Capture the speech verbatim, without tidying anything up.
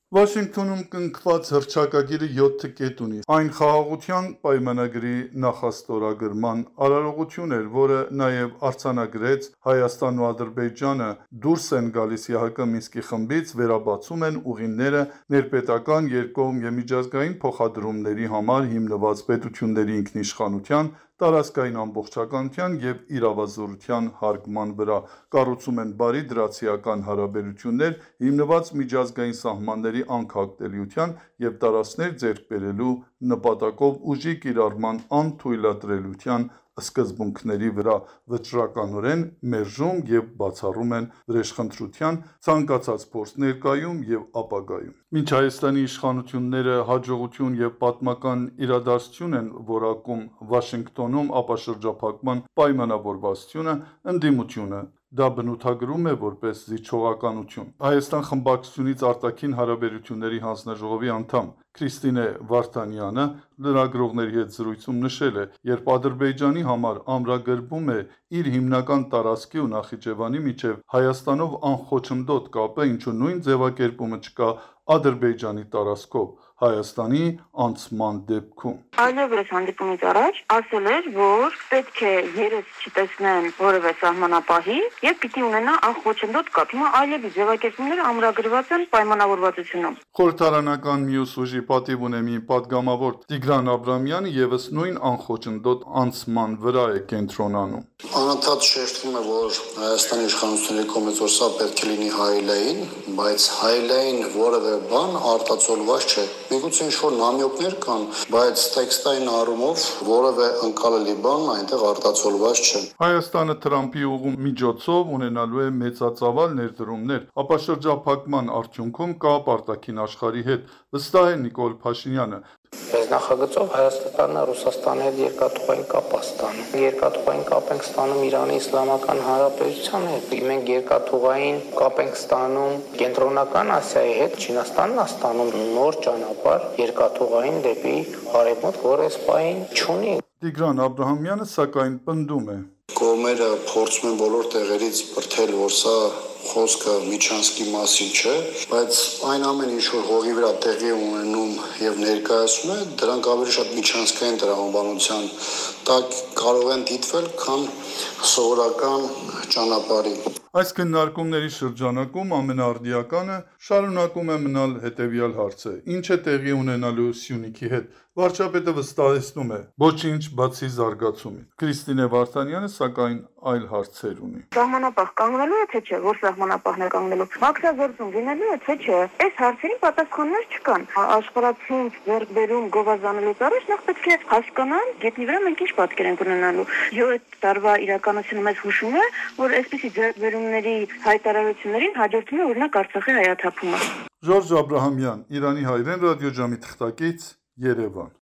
Վաշինգտոնում կնքված հռչակագիրը յոթ կետ ունի։ Այն խաղաղության պայմանագրի նախաստորագրման արարողություն էր, որը նաև արձանագրեց Հայաստանն ու Ադրբեջանը դուրս են գալիս ԵՀԿ Մինսկի խմբից, վերաբացում են ուղիները ներպետական, երկկողմ և միջազգային փոխադրումների համար հիմնված պետությունների ինքնիշխանության, տարածքային ամբողջականության և իրավազորության հարգման վրա, կառուցում են բարի դրացիական հարաբերություններ հիմնված միջազգային սահմանների անքակտելիության և տարածքներ ձեռք բերելու նպատակով ուժի կիրառման անթույլատրելիության սկզբունքների վրա, վճռականորեն մերժում և բացառում են վրեժխնդրության ցանկացած փորձ ներկայում և ապագայում։ Մինչ Հայաստանի իշխանությունները հաջողություն և պատմական իրադարձություն են որակում Վաշինգտոնում ապաշրջափակման պայմանավորվածությունը, ընդդիմությունը դա բնութագրում է որպես զիջողականություն։ Հայաստան խմբակցությունից արտաքին հարաբերությունների հանձնաժողովի անդամ Քրիստինե Վարդանյանը լրագրողների հետ զրույցում նշել է. «Երբ Ադրբեջանի համար ամրագրվում է իր հիմնական տարածքի ու Նախիջևանի միջև Հայաստանով անխոչնդոտ կապը, ինչու նույն ձևակերպումը չկա Ադրբեջանի տարածքով Հայաստանի անցման դեպքում»։ Այլևս հանդիպումից առաջ ասել էր, որ պետք է երես չտեսնեն որևէ սահմանապահի և պիտի ունենա անխոչնդոտ կապ։ Հիմա այլևս ձևակերպումները ամրագրված են պայմանավորվածությունում։ Խորհրդարանական մյուս ուժի պատիվ ունեմի պատգամավոր Տիգրան Աբրամյանը ևս նույն անխոչնդոտ անցման վրա է կենտրոնանում։ Անընդհատ շեշտվում է, որ Հայաստանի իշխանությունների կողմից որ սա պետք է լինի հայելային, բայց հայելային որևէ բան արտացոլված չէ։ Միգուցե ինչ-որ նամյոկներ կան, բայց տեքստային առումով որևէ ընկալելի բան այնտեղ արտացոլված չէ։ Հայաստանը Թրամփի ուղու միջոցով ունենալու է մեծածավալ ներդրումներ ապաշրջափակման արդյունքում կապ արտաքին աշխարհի հետ, վստահ է Նիկոլ Փաշինյանը։ Այս նախագծով Հայաստանը Ռուսաստանի հետ երկաթուղային կապ է ստանում։ Երկաթուղային կապ ենք ստանում Իրանի Իսլամական Հանրապետության հետ։ Մենք երկաթուղային կապ ենք ստանում Կենտրոնական Ասիայի հետ, Չինաստանն է ստանում նոր ճանապարհ երկաթուղային դեպի Արևմուտք, որը այս պահին չունի։ Տիգրան Աբրահամյանը սակայն պնդում է. Կողմերը փորձում են բոլոր տեղերից բրդել, որ սա խոսքը Միչանսկի մասին չէ, բայց այն ամեն ինչ որ հողի վրա տեղի ունենում եւ ներկայացնում է, դրանք ավելի շատ միջանցքային տրամաբանության տակ կարող են դիտվել, քան սովորական ճանապարհի։ Այս քննարկումների շրջանակում ամենաարդիականը շարունակում է մնալ հետևյալ հարցը. ինչ է տեղի ունենալու Սյունիքի հետ։ Վարչապետը վստահեցնում է ոչինչ բացի զարգացումից։ Քրիստինե Վարդանյանը սակայն այլ հարցեր ունի։ Սահմանապահ կանգնելու է թե չէ, որ սահմանապահն է կանգնելու։ Մաքսազորձում լինելու է թե չէ։ Այս հարցերին պատասխաններ չկան։ Աշխարհացում ձեռք բերում գովազանելուց առաջ նախ պետք է հասկանան, գետնի վրա մենք ինչ պատկեր ենք ունենալու։ յոթ տարվա իրականությունը մեզ հուշում է, որ այսպիսի ձեռքբերումների հայտարարություններին հաջորդում է օրինակ Արցախի հայաթափումը։ Ժորժ Աբրահամյան, Իրանի հայրեն ռադիոժամի թղթակից, Երևան։